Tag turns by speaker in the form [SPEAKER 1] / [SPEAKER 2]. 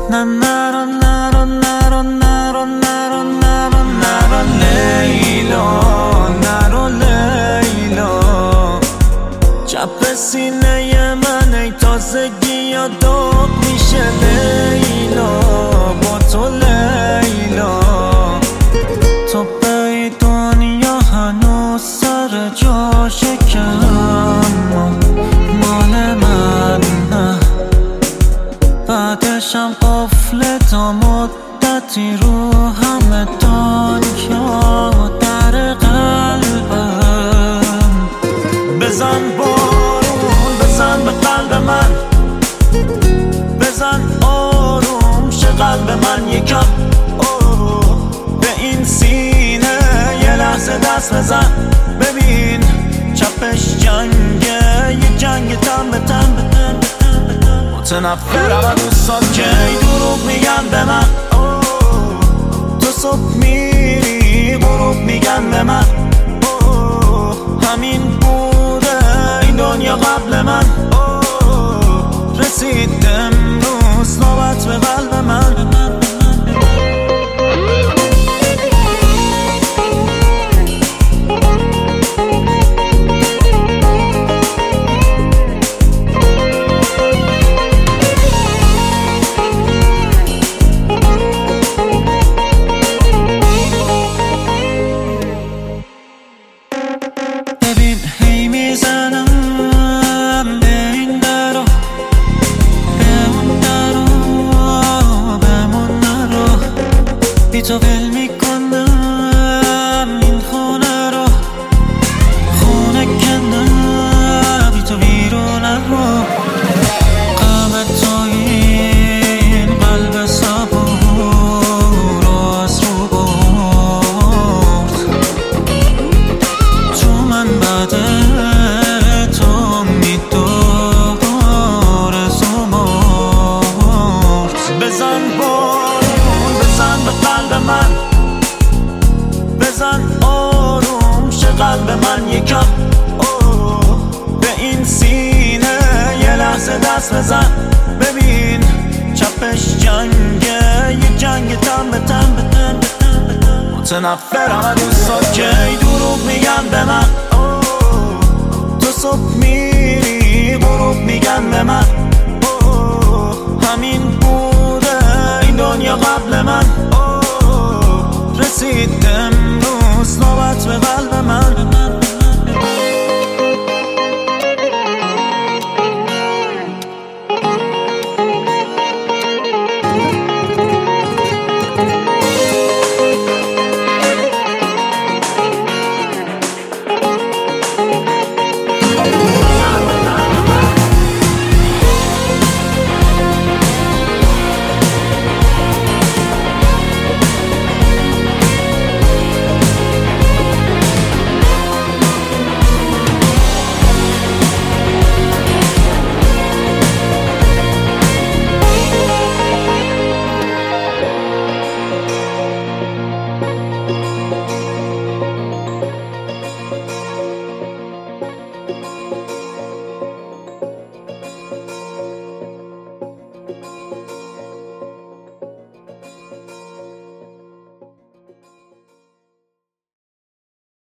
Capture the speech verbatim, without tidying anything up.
[SPEAKER 1] نه نرو نرو نرو نرو نرو نرو نرو لیلا، نرو لیلا. چپ سینه من ای تازگی یا داغ میشه لیلا، با تو لیلا. تو به دنیا هنوز سر جاشه که اما مال من نه. بعدشم قفل تا مدتی رو همه دنیا در قلبم. بزن بارون بزن به قلب من، بزن آروم شه قلب من یکم. به این سینه یه لحظه دست بزن، ببین چپش جنگه، یه جنگ تن به تن به تن. متنفرم از دوستات که ای دروغ میگن به من. تو صبح میری غروب میگن به من. همین بوده این دنیا قبل من. رسید امروز نوبت به قلب من. ببین هی میزنم به این درو، به اون درو، بمون نرو. بی تو ول میکنم این خونه رو، خونه کنم بی تو بیرون رو. غم تویی این قلب صبور رو از رو برد. تو من بعد تو میدار زمرد. بزن بارون بزن به قلب من، بزن آروم شه قلب من یکم. به این سینه یه لحظه دست بزن، ببین چپش جنگه، یه جنگ تن به تن به تن به تن. متنفرم از دوستات که ای دروغ میگن به من. تو صبح میری غروب میگن به من.